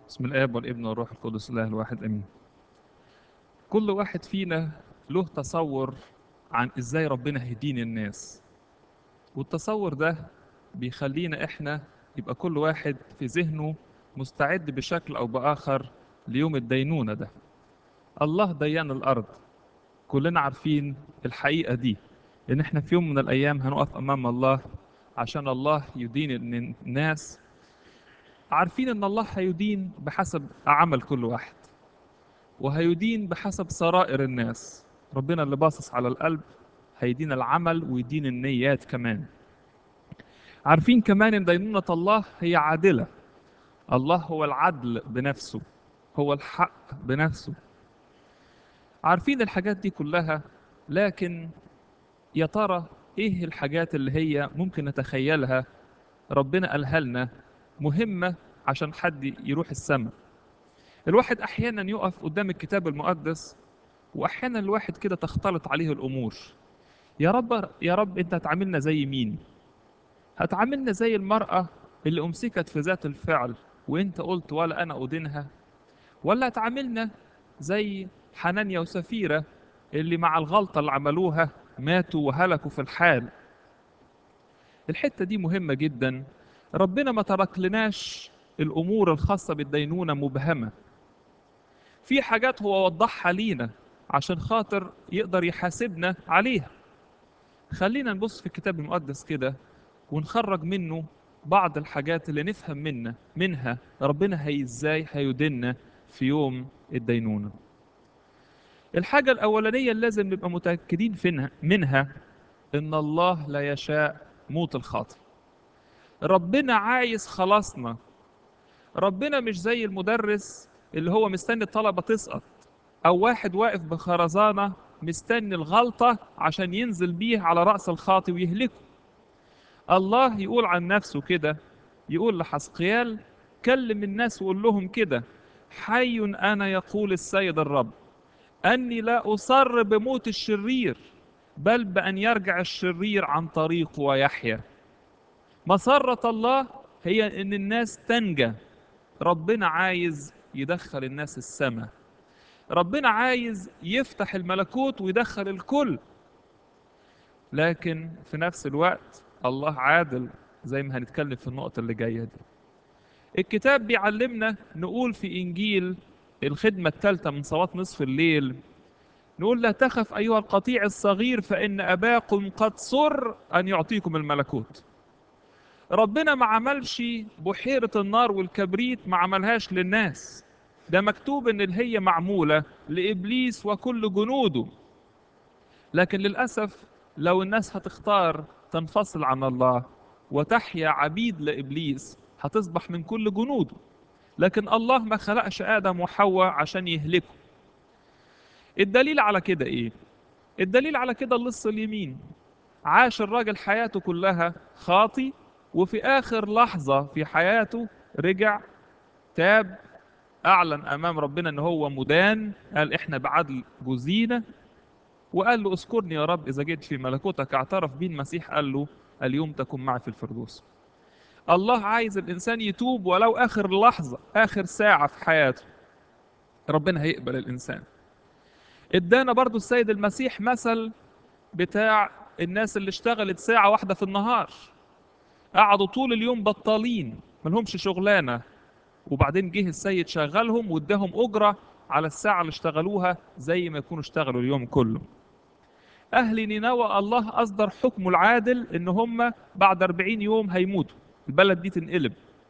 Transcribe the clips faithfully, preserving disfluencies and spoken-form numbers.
بسم الآب والابن والروح القدس الله الواحد امين. كل واحد فينا له تصور عن ازاي ربنا هيدين الناس، والتصور ده بيخلينا احنا يبقى كل واحد في ذهنه مستعد بشكل او باخر ليوم الدينونة ده. الله ديان الارض، كلنا عارفين الحقيقة دي، ان احنا في يوم من الايام هنقف امام الله عشان الله يدين الناس. عارفين ان الله هيدين بحسب عمل كل واحد، وهيدين بحسب سرائر الناس. ربنا اللي باصص على القلب هيدين العمل ويدين النيات كمان. عارفين كمان ان دينونة الله هي عادلة. الله هو العدل بنفسه، هو الحق بنفسه. عارفين الحاجات دي كلها، لكن يا ترى ايه الحاجات اللي هي ممكن نتخيلها ربنا قالها لنا مهمة عشان حد يروح السماء؟ الواحد احيانا يقف قدام الكتاب المقدس، واحيانا الواحد كده تختلط عليه الامور. يا رب يا رب انت هتعاملنا زي مين؟ هتعاملنا زي المرأة اللي امسكت في ذات الفعل وانت قلت ولا انا ادينها، ولا هتعاملنا زي حنانيا وسفيرة اللي مع الغلطة اللي عملوها ماتوا وهلكوا في الحال؟ الحتة دي مهمة جدا. ربنا ما ترك لناش الامور الخاصة بالدينونة مبهمة. في حاجات هو وضحها لينا عشان خاطر يقدر يحاسبنا عليها. خلينا نبص في الكتاب المقدس كده ونخرج منه بعض الحاجات اللي نفهم منها منها ربنا هي ازاي هيدنا في يوم الدينونة. الحاجة الأولانية اللي لازم نبقى متأكدين فينها منها إن الله لا يشاء موت الخاطئ. ربنا عايز خلاصنا. ربنا مش زي المدرس اللي هو مستني الطلبة تسقط، أو واحد واقف بخرزانة مستني الغلطة عشان ينزل بيه على رأس الخاطئ ويهلكه. الله يقول عن نفسه كده، يقول لحسقيال: كلم الناس وقول لهم كده، حي أنا يقول السيد الرب، أني لا أصر بموت الشرير، بل بأن يرجع الشرير عن طريقه ويحيا. مسرة الله هي أن الناس تنجى. ربنا عايز يدخل الناس السماء. ربنا عايز يفتح الملكوت ويدخل الكل، لكن في نفس الوقت الله عادل، زي ما هنتكلم في النقطة اللي جاية دي. الكتاب بيعلمنا نقول في إنجيل الخدمة الثالثة من صلاة نصف الليل، نقول: لا تخف أيها القطيع الصغير، فإن أباكم قد سر أن يعطيكم الملكوت. ربنا ما عملش بحيرة النار والكبريت، ما عملهاش للناس. ده مكتوب إن هي معمولة لإبليس وكل جنوده. لكن للأسف لو الناس هتختار تنفصل عن الله وتحيا عبيد لإبليس هتصبح من كل جنوده. لكن الله ما خلقش آدم وحواء عشان يهلكوا. الدليل على كده إيه؟ الدليل على كده اللص اليمين. عاش الراجل حياته كلها خاطي، وفي آخر لحظة في حياته رجع، تاب، أعلن أمام ربنا إن هو مدان، قال: إحنا بعدل جزينا، وقال له: اذكرني يا رب إذا جيت في ملكوتك. اعترف بيه المسيح، قال له: اليوم تكن معي في الفردوس. الله عايز الإنسان يتوب ولو آخر لحظة، آخر ساعة في حياته، ربنا هيقبل الإنسان. ادانا برضو السيد المسيح مثل بتاع الناس اللي اشتغلت ساعة واحدة في النهار، قعدوا طول اليوم بطالين ملهمش شغلانة، وبعدين جه السيد شغلهم واداهم أجرة على الساعة اللي اشتغلوها زي ما يكونوا اشتغلوا اليوم كله. أهل نينوى الله أصدر حكمه العادل إن هم بعد أربعين يوم هيموتوا، البلد دي تنقلب.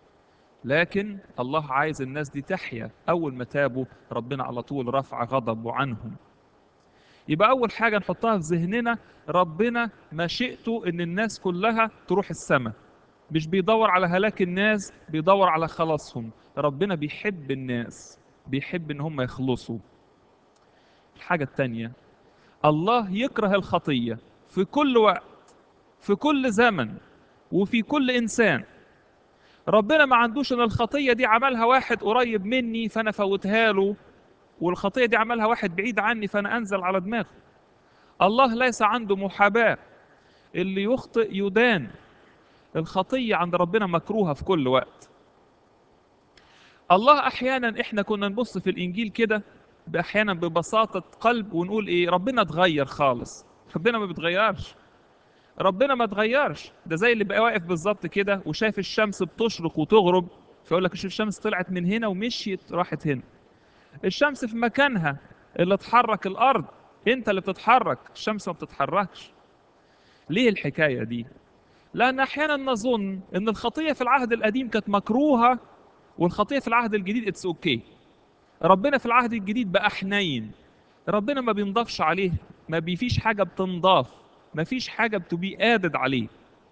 لكن الله عايز الناس دي تحيا. أول ما تابوا ربنا على طول رفع غضبه عنهم. يبقى أول حاجة نحطها في ذهننا، ربنا مشيئته إن الناس كلها تروح السماء. مش بيدور على هلاك الناس، بيدور على خلاصهم. ربنا بيحب الناس، بيحب إن هم يخلصوا. الحاجة التانية، الله يكره الخطية في كل وقت، في كل زمن، وفي كل إنسان. ربنا ما عندوش إن الخطية دي عملها واحد قريب مني فأنا فوتها له، والخطية دي عملها واحد بعيد عني فأنا أنزل على دماغه. الله ليس عنده محاباة. اللي يخطئ يدان. الخطية عند ربنا مكروهة في كل وقت. الله احيانا احنا كنا نبص في الانجيل كده احيانا ببساطه قلب ونقول ايه، ربنا اتغير خالص. ربنا ما بيتغيرش، ربنا ما اتغيرش. ده زي اللي بقى واقف بالظبط كده وشايف الشمس بتشرق وتغرب، فيقول لك شوف الشمس طلعت من هنا ومشيت راحت هنا. الشمس في مكانها، اللي اتحرك الارض، انت اللي بتتحرك، الشمس ما بتتحركش. ليه الحكايه دي؟ لان احيانا نظن ان الخطيه في العهد القديم كانت مكروهه، والخطيه في العهد الجديد اتس اوكي. ربنا في العهد الجديد بقى حنين، ربنا ما بينضافش عليه، ما بيفيش حاجه بتنضاف، ما فيش حاجه بتبي ادد عليه.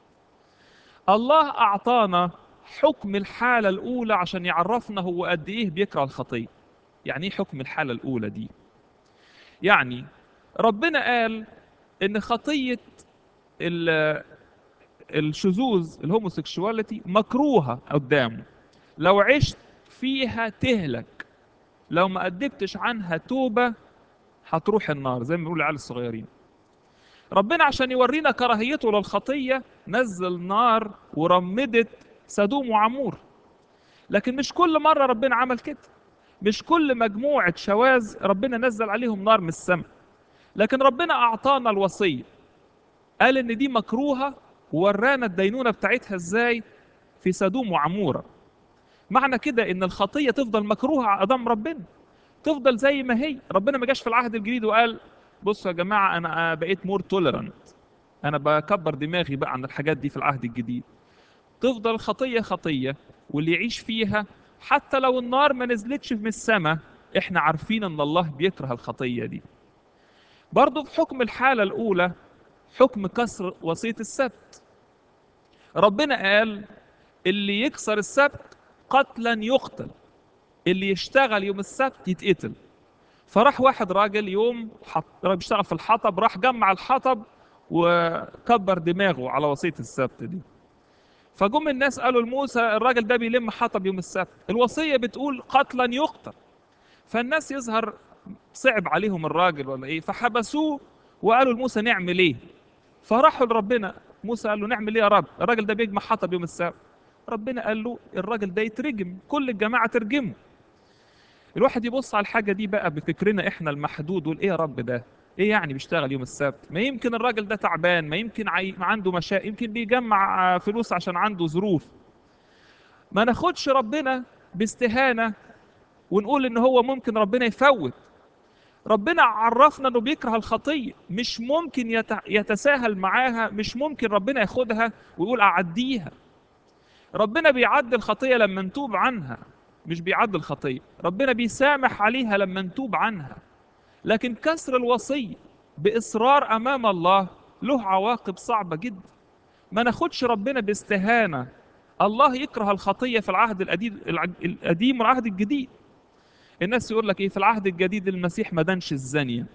الله اعطانا حكم الحاله الاولى عشان يعرفنا هو قد ايه بيكره الخطيه. يعني ايه حكم الحاله الاولى دي؟ يعني ربنا قال ان خطيه ال- الشذوذ الهوموسيكشواليتي مكروهه قدامه، لو عشت فيها تهلك، لو ما أدبتش عنها توبة هتروح النار، زي ما بيقول العيال الصغيرين. ربنا عشان يورينا كراهيته للخطية نزل نار ورمدت سدوم وعمور. لكن مش كل مرة ربنا عمل كده، مش كل مجموعة شواذ ربنا نزل عليهم نار من السماء. لكن ربنا أعطانا الوصية، قال إن دي مكروهة، وورانا الدينونة بتاعتها إزاي في سدوم وعمورة. معنى كده إن الخطية تفضل مكروهة قدام ربنا، تفضل زي ما هي. ربنا ما جاش في العهد الجديد وقال بصوا يا جماعه انا بقيت مور توليرانت، انا بكبر دماغي بقى عن الحاجات دي. في العهد الجديد تفضل خطيه خطيه، واللي يعيش فيها حتى لو النار ما نزلتش من السماء، احنا عارفين ان الله بيكره الخطيه دي. برضه في حكم الحاله الاولى، حكم كسر وصيه السبت، ربنا قال اللي يكسر السبت قتلا يقتل، اللي يشتغل يوم السبت يتقتل. فراح واحد راجل يوم حط... راجل بيشتغل في الحطب، راح جمع الحطب وكبر دماغه على وصية السبت دي. فجم الناس قالوا لموسى الراجل ده بيلم حطب يوم السبت، الوصية بتقول قتلا يقتل. فالناس يظهر صعب عليهم الراجل ولا ايه، فحبسوه وقالوا لموسى نعمل ايه. فراحوا لربنا، موسى قال له نعمل ايه يا رب، الراجل ده بيجمع حطب يوم السبت. ربنا قال له الراجل ده يترجم، كل الجماعة ترجمه. الواحد يبص على الحاجة دي بقى بفكرنا احنا المحدود، ويقول ايه يا رب ده، ايه يعني بيشتغل يوم السبت؟ ما يمكن الراجل ده تعبان، ما يمكن عي... ما عنده مشاكل، يمكن بيجمع آه، فلوس عشان عنده ظروف. ما ناخدش ربنا باستهانة ونقول ان هو ممكن ربنا يفوت. ربنا عرفنا انه بيكره الخطية، مش ممكن يت... يتساهل معاها، مش ممكن ربنا ياخدها ويقول اعديها. ربنا بيعدي الخطية لما نتوب عنها، مش بيعدي الخطية، ربنا بيسامح عليها لما نتوب عنها. لكن كسر الوصية بإصرار أمام الله له عواقب صعبة جدا. ما ناخدش ربنا باستهانة. الله يكره الخطية في العهد القديم القديم والعهد الجديد. الناس يقول لك ايه في العهد الجديد المسيح ما دانش الزانية،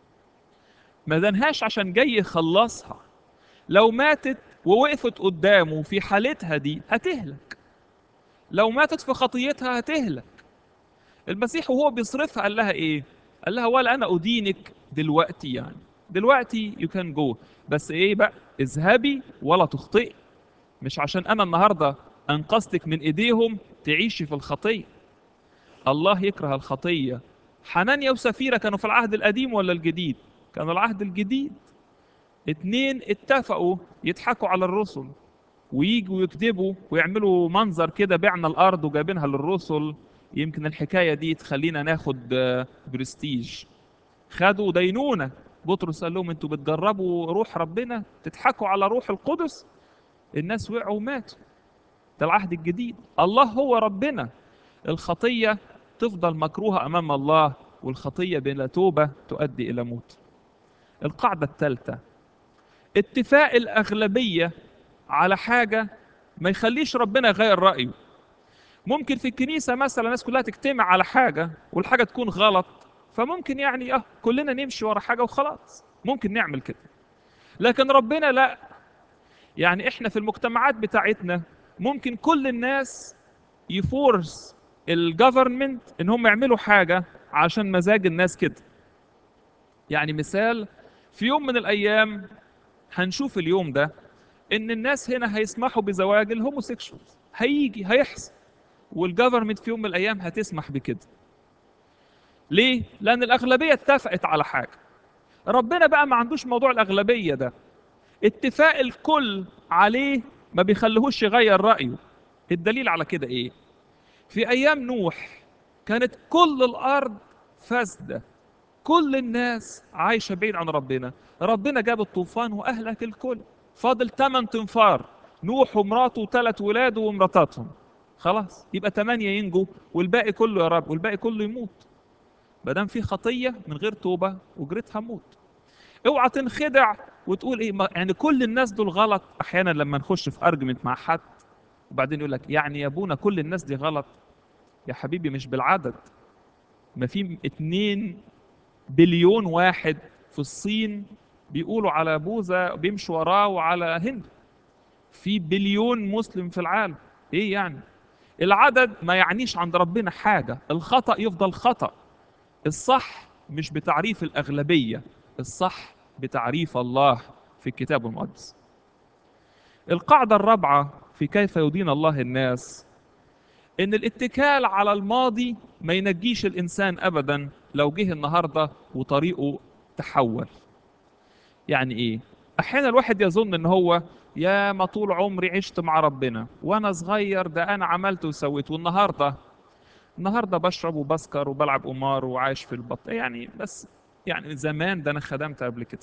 ما دانهاش عشان جاي يخلصها. لو ماتت ووقفت قدامه في حالتها دي هتهلك، لو ماتت في خطيتها هتهلك. المسيح وهو بيصرفها قال لها ايه؟ قال لها ولا انا ادينك دلوقتي، يعني دلوقتي يو كان جو، بس ايه بقى، اذهبي ولا تخطئي. مش عشان انا النهارده انقذتك من ايديهم تعيشي في الخطيه. الله يكره الخطيه. حنانيا وسفيرة كانوا في العهد القديم ولا الجديد؟ كانوا العهد الجديد. اتنين اتفقوا يضحكوا على الرسل، ويجوا يكذبوا ويعملوا منظر كده بعنا الارض وجايبينها للرسل. يمكن الحكايه دي تخلينا ناخد آه، برستيج. خدوا دينونه. بطرس قال لهم انتوا بتجربوا روح ربنا، تضحكوا على روح القدس. الناس وقعوا وماتوا. ده العهد الجديد. الله هو ربنا. الخطيه تفضل مكروهه امام الله، والخطيه بلا توبه تؤدي الى موت. القاعده الثالثه، اتفاق الاغلبيه على حاجه ما يخليش ربنا يغير رايه. ممكن في الكنيسة مثلا الناس كلها تجتمع على حاجة والحاجة تكون غلط، فممكن يعني اه كلنا نمشي ورا حاجة وخلاص، ممكن نعمل كده. لكن ربنا لا. يعني احنا في المجتمعات بتاعتنا ممكن كل الناس يفورس الجفرمنت ان هم يعملوا حاجة عشان مزاج الناس كده. يعني مثال، في يوم من الايام هنشوف اليوم ده ان الناس هنا هيسمحوا بزواج الهوموسيكشوالز، هيجي هيحصل. والجفرمنت في يوم من الايام هتسمح بكده. ليه؟ لان الاغلبيه اتفقت على حاجه. ربنا بقى ما عندوش موضوع الاغلبيه ده، اتفاق الكل عليه ما بيخليهوش يغير رايه. الدليل على كده ايه؟ في ايام نوح كانت كل الارض فاسده، كل الناس عايشه بعيد عن ربنا، ربنا جاب الطوفان واهلك الكل، فاضل ثمان تنفار، نوح ومراته وثلاث ولاده ومراتاتهم، خلاص يبقى ثمانية ينجوا والباقي كله يا رب، والباقي كله يموت. ما دام في خطيه من غير توبه اجرتها موت. اوعى تنخدع وتقول ايه ما يعني كل الناس دول غلط. احيانا لما نخش في ارجمنت مع حد وبعدين يقول لك يعني يا ابونا كل الناس دي غلط، يا حبيبي مش بالعدد. ما في اتنين بليون واحد في الصين بيقولوا على بوذا بيمشوا وراه وعلى هند، في بليون مسلم في العالم. ايه يعني؟ العدد ما يعنيش عند ربنا حاجة، الخطأ يفضل خطأ. الصح مش بتعريف الأغلبية، الصح بتعريف الله في الكتاب المقدس. القاعدة الرابعة في كيف يدين الله الناس، إن الاتكال على الماضي ما ينجيش الإنسان أبدا لو جه النهاردة وطريقه تحول. يعني إيه؟ أحيانا الواحد يظن إن هو يا ما طول عمري عشت مع ربنا وأنا صغير ده أنا عملت وسويت، والنهاردة النهارده بشرب وبسكر وبلعب قمار وعايش في البط يعني بس. يعني زمان ده انا خدمت قبل كده.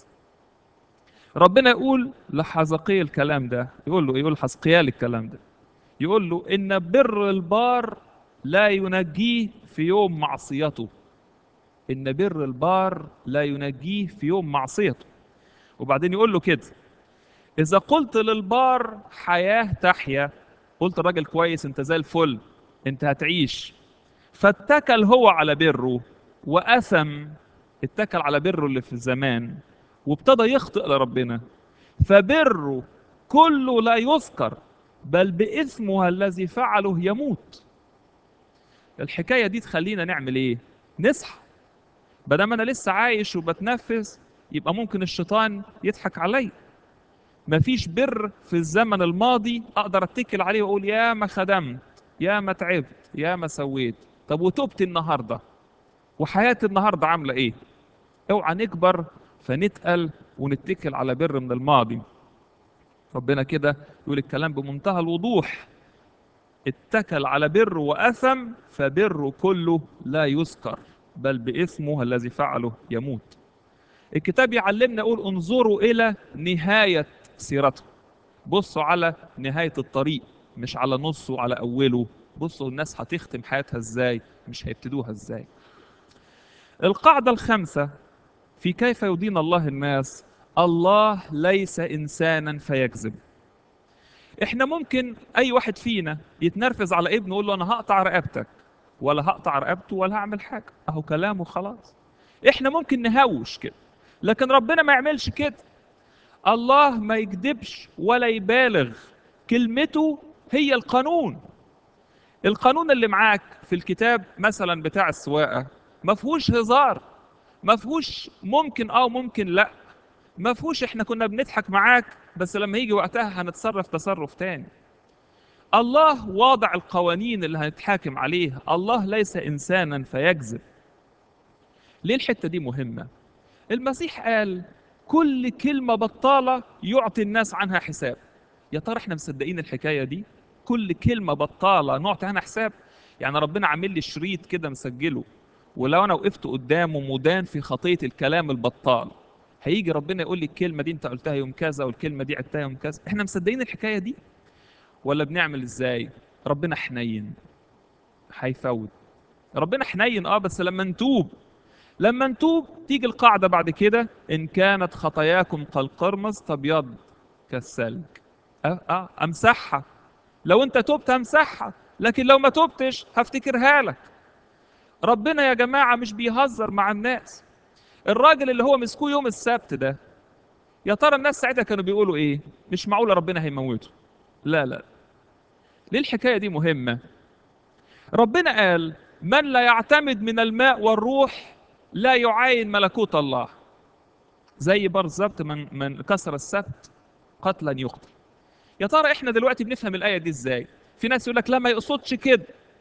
ربنا يقول لحزقيا الكلام ده، يقول له يقول حزقيال الكلام ده، يقول له ان بر البار لا ينجيه في يوم معصيته. ان بر البار لا ينجيه في يوم معصيته. وبعدين يقول له كده، اذا قلت للبار حياة تحيا، قلت الراجل كويس انت زي الفل انت هتعيش، فاتكل هو على بره وأثم، اتكل على بره اللي في الزمان وابتدى يخطئ لربنا، فبره كله لا يذكر بل بإثمه الذي فعله يموت. الحكاية دي تخلينا نعمل ايه؟ نصحى. بدل انا لسه عايش وبتنفس يبقى ممكن الشيطان يضحك علي. مفيش بر في الزمن الماضي اقدر اتكل عليه واقول يا ما خدمت، يا ما تعبت، يا ما سويت. طب وتوبتي النهارده وحياتي النهارده عامله ايه؟ اوعى نكبر فنتقل ونتكل على بر من الماضي. ربنا كده يقول الكلام بمنتهى الوضوح، اتكل على بر واثم فبره كله لا يذكر بل باثمه الذي فعله يموت. الكتاب يعلمنا يقول انظروا الى نهايه سيرته. بصوا على نهايه الطريق مش على نصه وعلى اوله. بصوا الناس هتختم حياتها ازاي مش هيبتدوها ازاي. القاعده الخامسه في كيف يدين الله الناس، الله ليس إنسانا فيكذب. إحنا ممكن أي واحد فينا يتنرفز على ابنه يقول له أنا هقطع رقبتك، ولا هقطع رقبته ولا هعمل حاجة، أهو كلامه خلاص. إحنا ممكن نهوش كده، لكن ربنا ما يعملش كده. الله ما يكذبش ولا يبالغ، كلمته هي القانون. القانون اللي معاك في الكتاب مثلا بتاع السواقة ما فيهوش هزار، ما فيهوش ممكن اه ممكن لا، ما فيهوش احنا كنا بنضحك معاك بس لما يجي وقتها هنتصرف تصرف تاني. الله واضع القوانين اللي هنتحاكم عليها، الله ليس انسانا فيكذب. ليه الحتة دي مهمة؟ المسيح قال كل كلمة بطالة يعطي الناس عنها حساب. يا ترى احنا مصدقين الحكاية دي؟ كل كلمة بطالة نعطي عنها حساب. يعني ربنا عامل لي شريط كده مسجله، ولو انا وقفت قدامه مدان في خطية الكلام البطال، هيجي ربنا يقول لي الكلمة دي انت قلتها يوم كذا والكلمة دي عدتها يوم كذا. احنا مصدقين الحكاية دي ولا بنعمل ازاي؟ ربنا حنين هيفوت. ربنا حنين اه بس لما نتوب، لما نتوب تيجي القاعدة بعد كده إن كانت خطاياكم كالقرمز تبيض كالثلج. أه أه أمسحها. لو أنت تبت أمسحها، لكن لو ما تبتش هفتكرها لك. ربنا يا جماعة مش بيهزر مع الناس. الراجل اللي هو مسكوه يوم السبت ده، يا ترى الناس ساعتها كانوا بيقولوا إيه؟ مش معقولة ربنا هيموته. لا لا. ليه الحكاية دي مهمة؟ ربنا قال من لا يعتمد من الماء والروح لا يعاين ملكوت الله. زي بالظبط من من كسر السبت قتلا يقتل. يا ترى احنا دلوقتي بنفهم الايه دي ازاي؟ في ناس يقول لك لا ما يقصدش كده.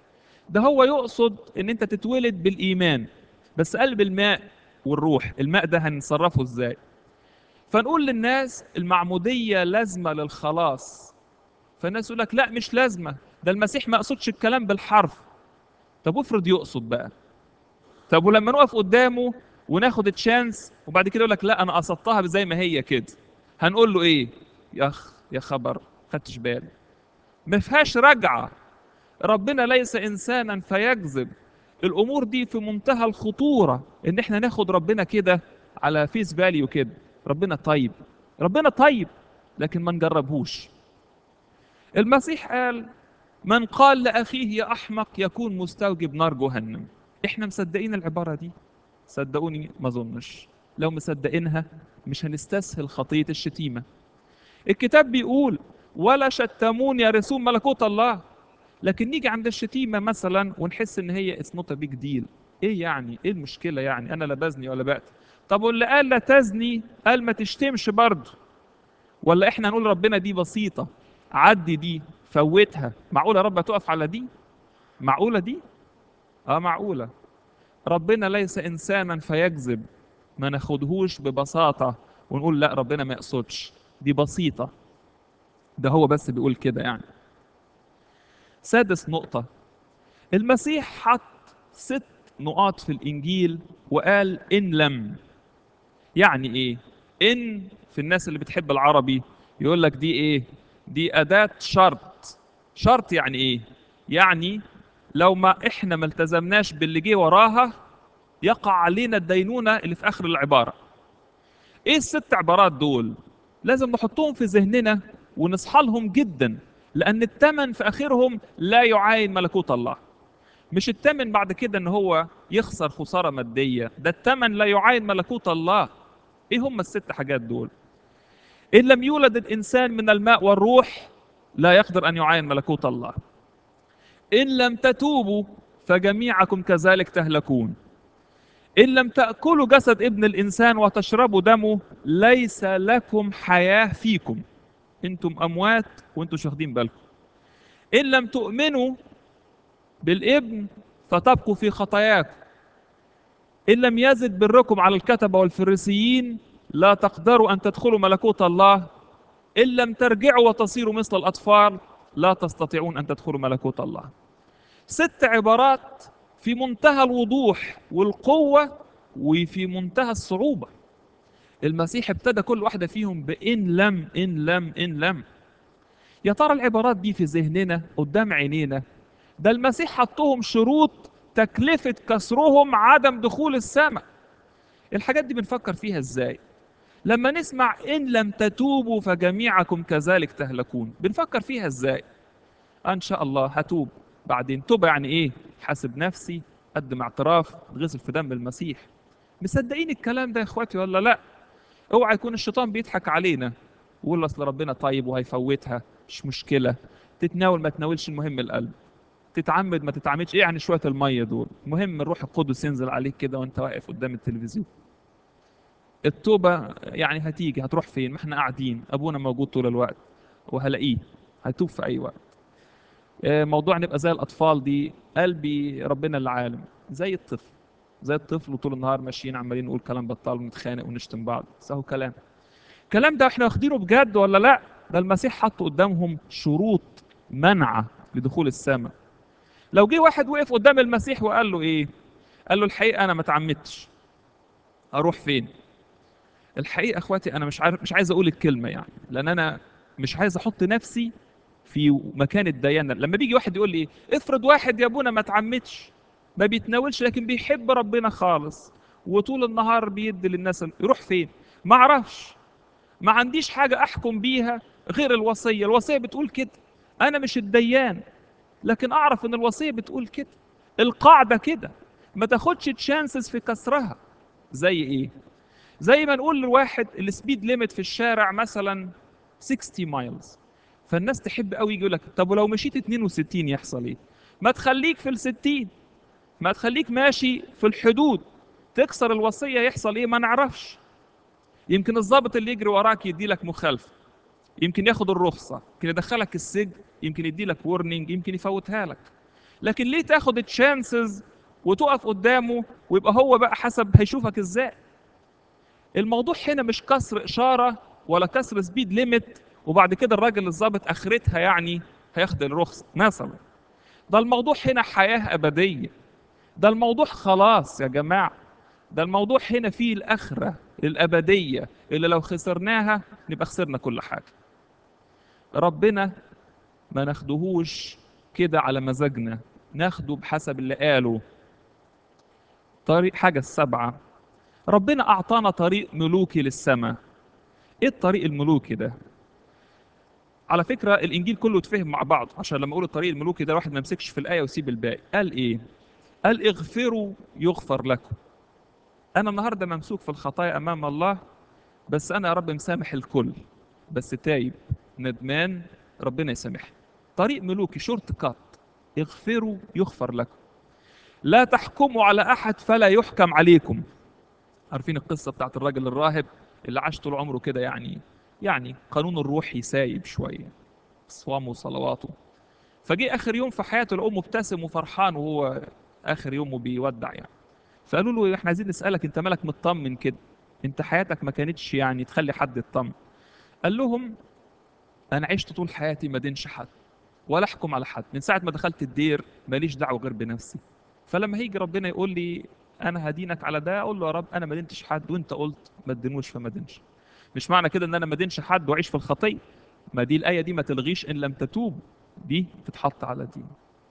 ده هو يقصد ان انت تتولد بالايمان. بس قلب الماء والروح، الماء ده هنصرفه ازاي؟ فنقول للناس المعمودية لازمة للخلاص. فالناس يقول لك لا مش لازمة، ده المسيح ما قصدش الكلام بالحرف. طب افرض يقصد بقى. طب ولما نقف قدامه وناخد تشانس وبعد كده يقول لك لا انا قصدتها زي ما هي كده، هنقول له ايه؟ يا اخ يا خبر، خدتش بالي. ما فيهاش رجعة. ربنا ليس انسانا فيكذب. الامور دي في منتهى الخطورة ان احنا ناخد ربنا كده على فيس فاليو كده. ربنا طيب، ربنا طيب، لكن ما نجربهوش. المسيح قال من قال لأخيه يا أحمق يكون مستوجب نار جهنم. إحنا مصدقين العبارة دي؟ صدقوني ما أظنش. لو مصدقينها مش هنستسهل خطية الشتيمة. الكتاب بيقول ولا شتمون يرثون ملكوت الله. لكن نيجي عند الشتيمة مثلا ونحس إن هي اتس نوت بيج ديل. إيه يعني؟ إيه المشكلة يعني؟ أنا لا بزني ولا بقتل. طب واللي قال لا تزني قال ما تشتمش برضه. ولا احنا نقول ربنا دي بسيطة، عدي دي، فوتها؟ معقولة رب تقف على دي؟ معقولة دي؟ اه معقولة. ربنا ليس انسانا فيكذب. ما ناخدهوش ببساطة ونقول لا ربنا ما يقصدش، دي بسيطة، ده هو بس بيقول كده يعني. سادس نقطة، المسيح حط ست نقاط في الإنجيل وقال إن لم. يعني إيه؟ إن في الناس اللي بتحب العربي يقول لك دي إيه؟ دي أداة شرط. شرط يعني إيه؟ يعني لو ما إحنا ما التزمناش باللي جه وراها يقع علينا الدينونة اللي في آخر العبارة. إيه الست عبارات دول؟ لازم نحطهم في ذهننا ونصحى لهم جدا، لأن الثمن في آخرهم لا يعاين ملكوت الله. مش الثمن بعد كده إن هو يخسر خسارة مادية، ده الثمن لا يعاين ملكوت الله. إيه هم الست حاجات دول؟ إن لم يولد الإنسان من الماء والروح لا يقدر أن يعاين ملكوت الله. إن لم تتوبوا فجميعكم كذلك تهلكون. إن لم تأكلوا جسد ابن الإنسان وتشربوا دمه ليس لكم حياة فيكم. أنتم أموات وأنتم مش واخدين بالكم. إن لم تؤمنوا بالابن فتبقوا في خطاياكم. إن لم يزد بركم على الكتبة والفريسيين لا تقدروا أن تدخلوا ملكوت الله. إن لم ترجعوا وتصيروا مثل الأطفال لا تستطيعون أن تدخلوا ملكوت الله. ست عبارات في منتهى الوضوح والقوة وفي منتهى الصعوبة. المسيح ابتدى كل واحدة فيهم بإن لم إن لم إن لم. يا ترى العبارات دي في ذهننا قدام عينينا؟ ده المسيح حطهم شروط تكلفة كسرهم عدم دخول السماء. الحاجات دي بنفكر فيها ازاي؟ لما نسمع إن لم تتوبوا فجميعكم كذلك تهلكون، بنفكر فيها ازاي؟ ان شاء الله هتوب. بعدين توبة يعني ايه؟ حاسب نفسي، قدم اعتراف، اتغسل في دم المسيح. مصدقين الكلام ده يا اخواتي ولا لا؟ اوعى يكون الشيطان بيضحك علينا ويقول اصل ربنا طيب وهيفوتها، مش مشكلة. تتناول ما تناولش، المهم القلب. تتعمد ما تتعمدش، ايه يعني شوية المية دول؟ المهم الروح القدس ينزل عليك كده وانت واقف قدام التلفزيون. التوبة يعني هتيجي، هتروح فين؟ ما احنا قاعدين، ابونا موجود طول الوقت وهلاقيه، هتوب في اي وقت. آه، موضوع نبقى زي الأطفال دي، قلبي ربنا اللي عالم. زي الطفل، زي الطفل وطول النهار ماشيين عمالين نقول كلام بطال ونتخانق ونشتم بعض، سهو كلام. الكلام ده احنا واخدينه بجد ولا لا؟ ده المسيح حط قدامهم شروط منعة لدخول السماء. لو جه واحد وقف قدام المسيح وقال له ايه؟ قال له الحقيقة أنا ما اتعمدتش، أروح فين؟ الحقيقة اخواتي أنا مش عارف، مش عايز أقول الكلمة يعني، لأن أنا مش عايز أحط نفسي في مكان الديانة. لما بيجي واحد يقول لي ايه، افرض واحد يا ابونا ما اتعمدش، ما بيتناولش لكن بيحب ربنا خالص وطول النهار بيدي للناس، يروح فين؟ ما اعرفش. ما عنديش حاجة احكم بيها غير الوصية. الوصية بتقول كده. انا مش الديان، لكن اعرف ان الوصية بتقول كده. القاعدة كده، ما تاخدش تشانسز في كسرها. زي ايه؟ زي ما نقول لواحد السبيد ليميت في الشارع مثلا ستين مايلز، فالناس تحب قوي يجي يقول لك طب ولو مشيت اتنين وستين يحصل ايه؟ ما تخليك في ال ستين، ما تخليك ماشي في الحدود. تكسر الوصيه يحصل ايه؟ ما نعرفش. يمكن الضابط اللي يجري وراك يدي لك مخالفه، يمكن ياخد الرخصه، يمكن يدخلك السجن، يمكن يدي لك وورنينج، يمكن يفوتها لك. لكن ليه تاخد التشانسز وتقف قدامه ويبقى هو بقى حسب هيشوفك ازاي؟ الموضوع هنا مش كسر اشاره ولا كسر سبيد ليميت وبعد كده الراجل الظابط اخرتها يعني هياخد الرخصه مثلا. ده الموضوع هنا حياه ابديه. ده الموضوع خلاص يا جماعه. ده الموضوع هنا فيه الاخره الابديه اللي لو خسرناها نبقى خسرنا كل حاجه. ربنا ما ناخدهوش كده على مزاجنا، ناخده بحسب اللي قاله. طريق حاجه السبعه، ربنا اعطانا طريق ملوكي للسماء. ايه الطريق الملوكي ده؟ على فكرة الإنجيل كله اتفهم مع بعض، عشان لما أقول الطريق الملوكي ده الواحد ما يمسكش في الآية ويسيب الباقي. قال إيه؟ قال اغفروا يغفر لكم. أنا النهاردة ممسوك في الخطايا أمام الله، بس أنا يا رب مسامح الكل، بس تايب ندمان، ربنا يسامحني. طريق ملوكي شورت كات. اغفروا يغفر لكم. لا تحكموا على أحد فلا يحكم عليكم. عارفين القصة بتاعت الراجل الراهب اللي عاش طول عمره كده، يعني يعني قانون الروحي سايب شوية، صوامه وصلواته. فجي اخر يوم في حياته لقوه مبتسم وفرحان وهو اخر يومه بيودع يعني. فقالوا له احنا عايزين نسالك انت مالك مطمن كده؟ انت حياتك ما كانتش يعني تخلي حد يطمن. قال لهم انا عشت طول حياتي ما دينش حد ولا احكم على حد، من ساعه ما دخلت الدير ماليش دعوه غير بنفسي. فلما هيجي ربنا يقول لي انا هدينك على ده، اقول له يا رب انا ما دينتش حد وانت قلت ما تدينوش فما دينش. مش معنى كده ان انا ما دينش حد واعيش في الخطيه. ما دي الايه دي ما تلغيش ان لم تتوب، دي تتحط على دي.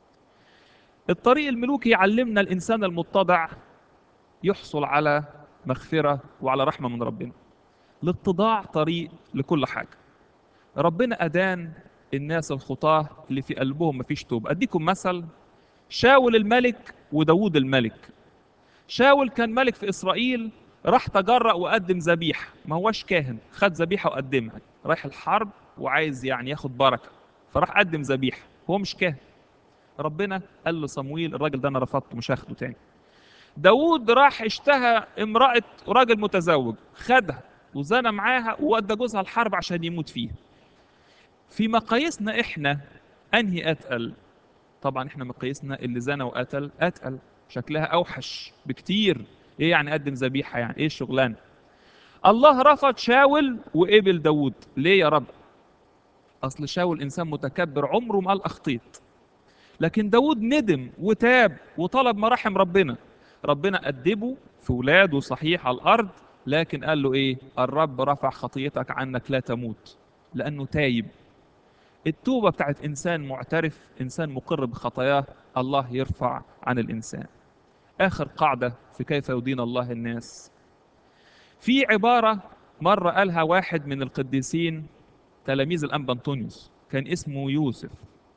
الطريق الملوكي يعلمنا الإنسان المتضع يحصل على مغفرة وعلى رحمة من ربنا. الاتضاع طريق لكل حاجة. ربنا أدان الناس الخطاة اللي في قلبهم مفيش توبة. أديكم مثل، شاول الملك وداود الملك. شاول كان ملك في إسرائيل، راح تجرأ وقدم ذبيحة، ما هوش كاهن، خد ذبيحة وقدمها، رايح الحرب وعايز يعني ياخد بركة، فراح قدم ذبيحة، هو مش كاهن. ربنا قال له صمويل الراجل ده أنا رفضته مش هاخده تاني. داود راح اشتهى امرأة راجل متزوج، خدها وزنى معاها وودى جوزها الحرب عشان يموت فيها. في مقاييسنا احنا انهي اتقل؟ طبعا احنا مقاييسنا اللي زنى وقتل اتقل، شكلها اوحش بكتير. ايه يعني قدم ذبيحة؟ يعني ايه الشغلانة؟ الله رفض شاول وقبل داود. ليه يا رب؟ اصل شاول انسان متكبر عمره ما قال اخطيت، لكن داود ندم وتاب وطلب مراحم ربنا. ربنا أدبه في ولاده صحيح على الأرض، لكن قال له إيه؟ الرب رفع خطيتك عنك لا تموت، لأنه تايب. التوبة بتاعت إنسان معترف، إنسان مقر بخطاياه، الله يرفع عن الإنسان. آخر قاعدة في كيف يدين الله الناس، في عبارة مرة قالها واحد من القديسين تلاميذ الأنبا أنطونيوس، كان اسمه يوسف.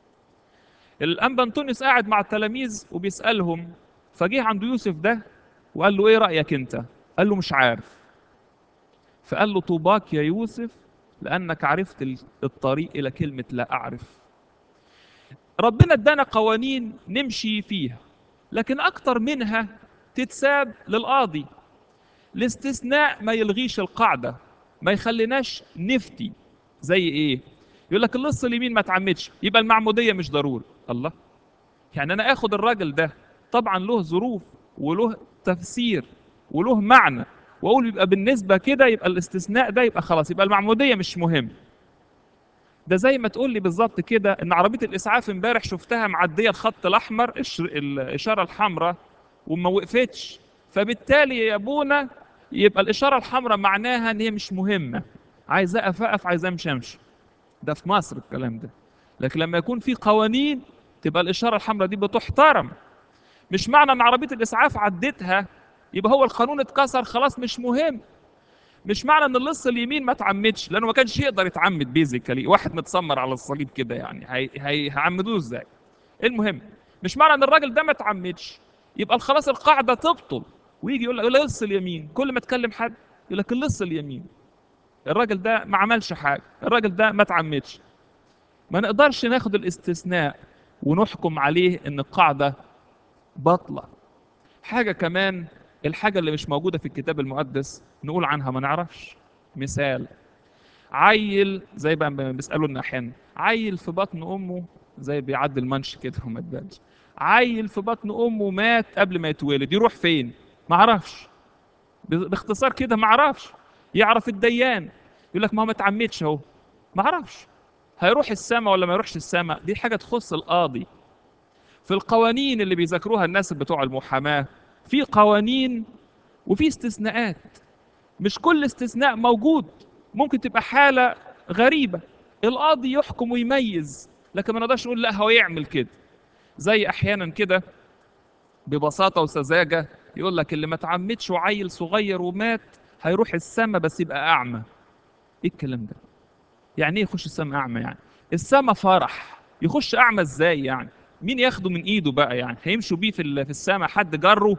الأنبا أنطونيوس قاعد مع التلاميذ وبيسألهم، فجه عند يوسف ده وقال له إيه رأيك أنت؟ قال له مش عارف. فقال له طوباك يا يوسف لأنك عرفت الطريق إلى كلمة لا أعرف. ربنا ادانا قوانين نمشي فيها، لكن أكتر منها تتساب للقاضي. الاستثناء ما يلغيش القاعدة، ما يخليناش نفتي. زي إيه؟ يقول لك اللص اليمين ما تعمدش يبقى المعمودية مش ضروري. الله، يعني انا اخد الراجل ده طبعا له ظروف وله تفسير وله معنى، واقول يبقى بالنسبه كده يبقى الاستثناء ده يبقى خلاص يبقى المعموديه مش مهم. ده زي ما تقول لي بالظبط كده ان عربيه الاسعاف امبارح شفتها معديه الخط الاحمر الش- الاشاره الحمراء وما وقفتش، فبالتالي يا ابونا يبقى الاشاره الحمراء معناها ان هي مش مهمه، عايز اقف اقف، عايز امشي امشي. ده في مصر الكلام ده. لكن لما يكون في قوانين تبقى الاشاره الحمراء دي بتحترم. مش معنى ان عربيه الاسعاف عدتها يبقى هو القانون اتكسر خلاص مش مهم. مش معنى ان اللص اليمين ما اتعمدش، لانه ما كانش يقدر يتعمد بيزيكالي، واحد متسمر على الصليب كده يعني هي... هي... هيعمدوه ازاي؟ المهم، مش معنى ان الراجل ده ما اتعمدش يبقى خلاص القاعده تبطل. ويجي يقول لك اللص اليمين، كل ما تكلم حد يقول لك اللص اليمين، الراجل ده ما عملش حاجه، الراجل ده ما اتعمدش. ما نقدرش ناخد الاستثناء ونحكم عليه ان القاعده باطله. حاجة كمان، الحاجة اللي مش موجودة في الكتاب المقدس نقول عنها ما نعرفش. مثال، عيل زي بقى بيسألوا لنا أحيانا، عيل في بطن أمه زي بيعدي المنش كده وما تبانش. عيل في بطن امه مات قبل ما يتولد، يروح فين؟ ما اعرفش. باختصار كده ما اعرفش. يعرف الديان، يقول لك ما هو ما اتعمدش اهو. ما اعرفش. هيروح السماء ولا ما يروحش السماء؟ دي حاجه تخص القاضي. في القوانين اللي بيذاكروها الناس بتوع المحاماه، في قوانين وفي استثناءات. مش كل استثناء موجود. ممكن تبقى حاله غريبه، القاضي يحكم ويميز، لكن ما نقدرش نقول لا هو يعمل كده. زي احيانا كده ببساطه وسذاجه يقول لك اللي ما اتعمدش وعيل صغير ومات هيروح السما بس يبقى اعمى. ايه الكلام ده؟ يعني ايه يخش السما اعمى يعني؟ السما فرح، يخش اعمى ازاي يعني؟ مين ياخده من ايده بقى يعني؟ هيمشوا بيه في ال- في السما؟ حد جره؟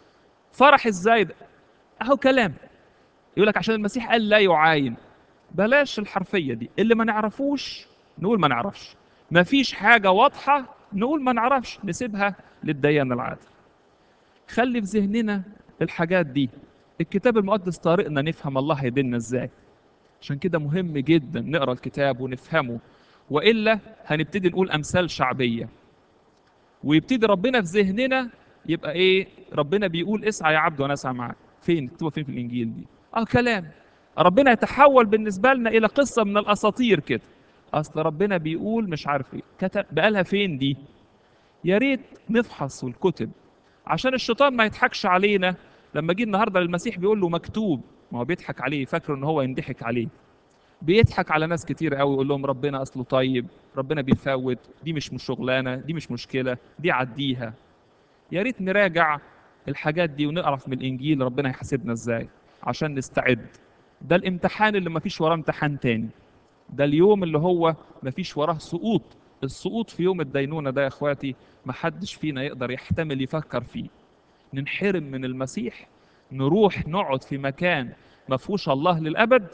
فرح ازاي ده؟ اهو كلام. يقول لك عشان المسيح قال لا يعاين. بلاش الحرفيه دي، اللي ما نعرفوش نقول ما نعرفش، ما فيش حاجه واضحه نقول ما نعرفش، نسيبها للديان العادل. خلي في ذهننا الحاجات دي. الكتاب المقدس طارقنا نفهم الله هيدينا ازاي. عشان كده مهم جدا نقرا الكتاب ونفهمه، والا هنبتدي نقول امثال شعبيه، ويبتدي ربنا في ذهننا يبقى ايه؟ ربنا بيقول اسعى يا عبد وانا اسعى معاك. فين مكتوبه؟ فين في الانجيل دي؟ اه كلام. ربنا يتحول بالنسبه لنا الى قصه من الاساطير كده. اصل ربنا بيقول مش عارف ايه، كتب بقالها فين دي؟ يا ريت نفحص الكتب عشان الشيطان ما يضحكش علينا. لما جه النهارده للمسيح بيقول له مكتوب، ما هو بيضحك عليه، فاكر ان هو ينضحك عليه. بيضحك على ناس كتير قوي، يقول لهم ربنا اصله طيب، ربنا بيفوت، دي مش مش شغلانه، دي مش مشكله، دي عديها. يا ريت نراجع الحاجات دي ونعرف من الانجيل ربنا هيحاسبنا ازاي عشان نستعد. ده الامتحان اللي مفيش وراه امتحان تاني. ده اليوم اللي هو مفيش وراه سقوط. السقوط في يوم الدينونة ده يا اخواتي محدش فينا يقدر يحتمل يفكر فيه. ننحرم من المسيح، نروح نقعد في مكان مفهوش الله للأبد.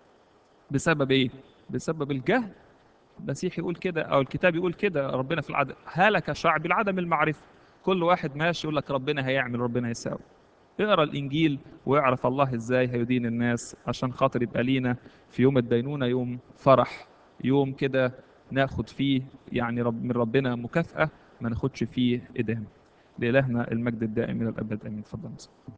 بسبب ايه؟ بسبب الجهل. المسيح يقول كده او الكتاب يقول كده، ربنا في العدم هلك شعبي لعدم المعرفة. كل واحد ماشي يقول لك ربنا هيعمل، ربنا هيساوي. اقرا الانجيل واعرف الله ازاي هيدين الناس، عشان خاطر يبقى لينا في يوم الدينونة يوم فرح، يوم كده ناخد فيه يعني رب من ربنا مكافأة، ما ناخدش فيه إدانة. لإلهنا المجد الدائم إلى الأبد آمين. اتفضل.